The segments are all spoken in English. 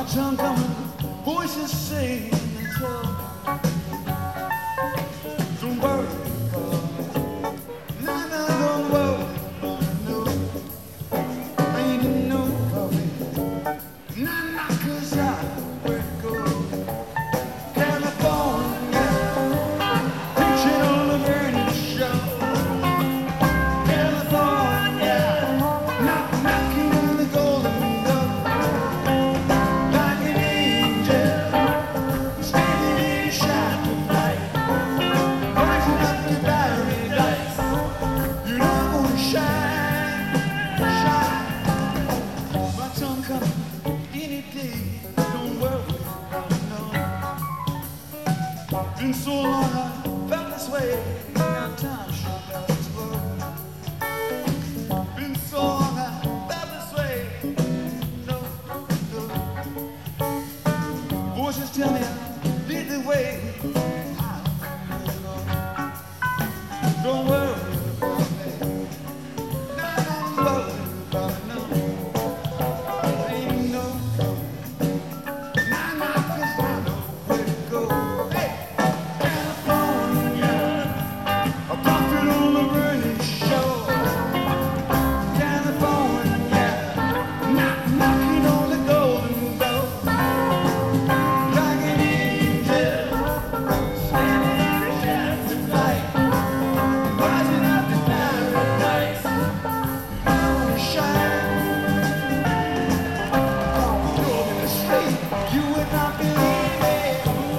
tongue coming, voices saying and tell. Don't worry, no, no, don't worry, no. Ain't no hurry, no, no, 'cause I where it goes. California, preaching on the burning show. California, knocking on the golden door. Like an angel, standing in a shining light, rising up to paradise. You know I'm gonna shine, shine. My tongue coming any day. Don't worry about it, no. Been so long I felt this way. Now time sure does slow. Been so long I felt this way. No, no. Voices tell me I lead the way. Don't worry about me. No, don't worry about it, no. Ain't no nah, nah, 'cause I know where to go. Hey, California, a prophet on the burning shore. California, knocking on the golden door. Like an angel, standing in a shining light, rising up to paradise. You know shine. You're in the street, you would not believe it.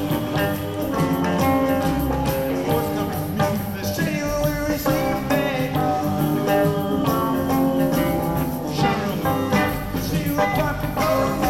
What's the meaning? The city will receive me. Shine on the city will pop and go.